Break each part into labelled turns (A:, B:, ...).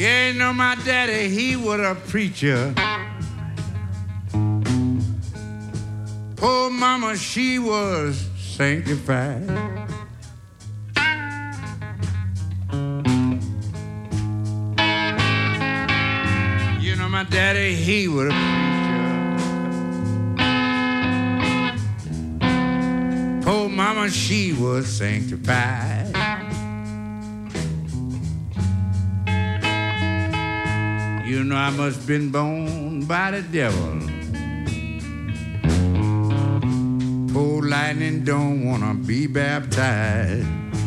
A: Yeah, you know my daddy, he was a preacher. Poor mama, she was sanctified. You know my daddy, he was a preacher. Poor mama, she was sanctified. You know I must been born by the devil. Poor lightning don't wanna be baptized.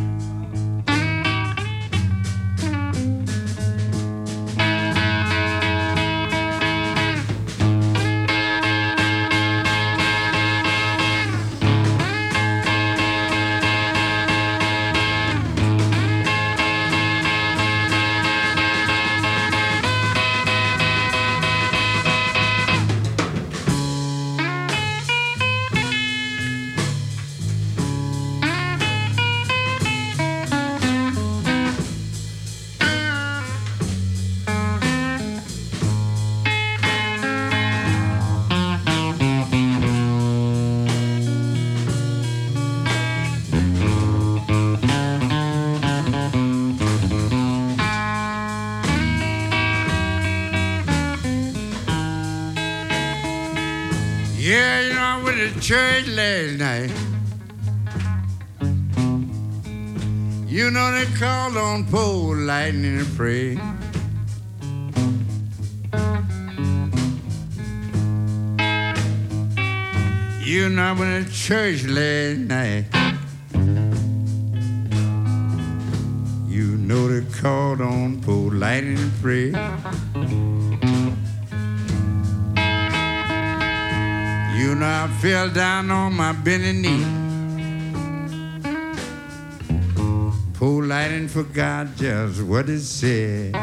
A: Yeah, you know, I went to church last night. You know, they called on poor lightning to pray. You know, I went to church last night. You know, they called on poor lightning to pray. You know, I fell down on my bending knee. Poor lightning forgot just what it said.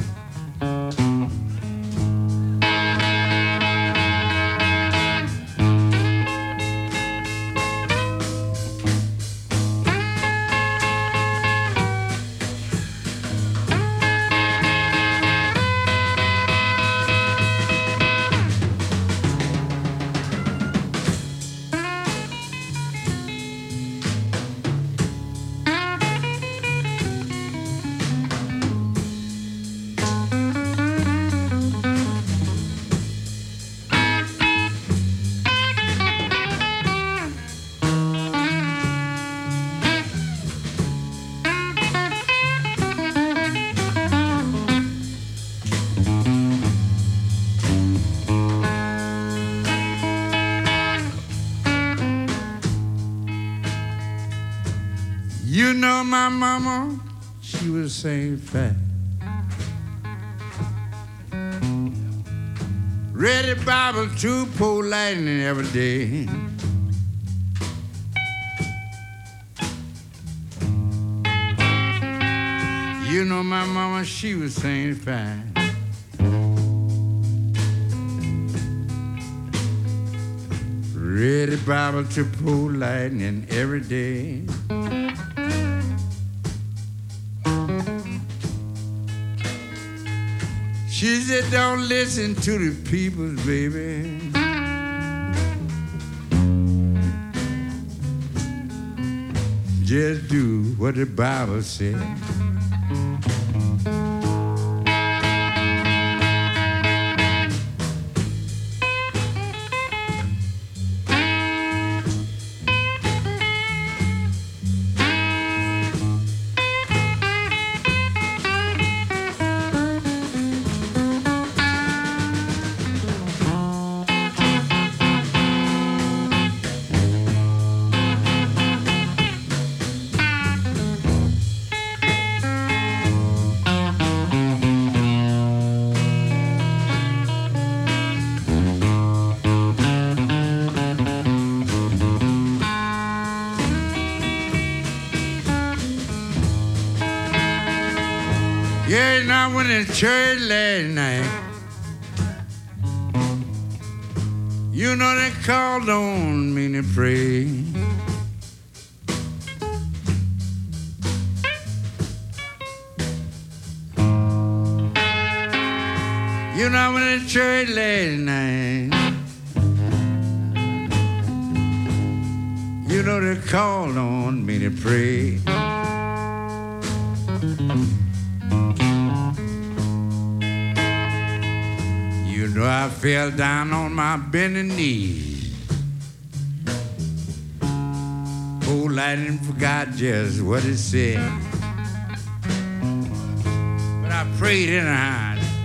A: You know my mama, she was saying fat. Read the Bible to poor lightning every day. You know my mama, she was saying fat. Read the Bible to poor lightning every day. She said, don't listen to the people, baby. Just do what the Bible said. Yeah, and I went to church last night. You know they called on me to pray. When I went to church last night, you know they called on me to pray. You know I fell down on my bending knees. Oh, lightning forgot just what it said, but I prayed anyhow.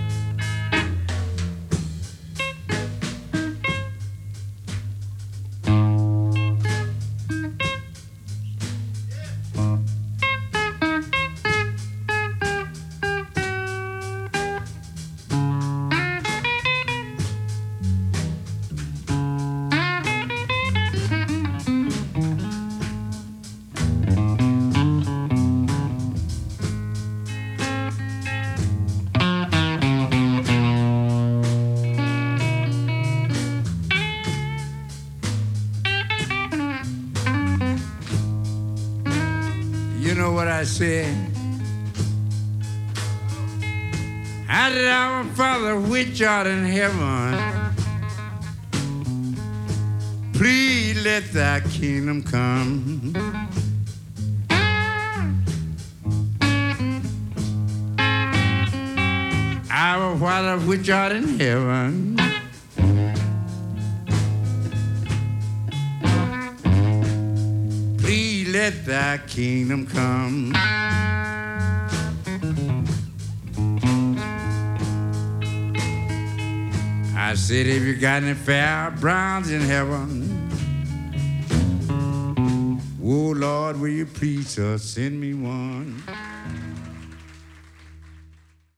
A: You know what I said? How did our Father which art in heaven, please let thy kingdom come. Our Father which art in heaven, please let thy kingdom come. I said, if you got any fair browns in heaven, oh Lord, will you please send me one?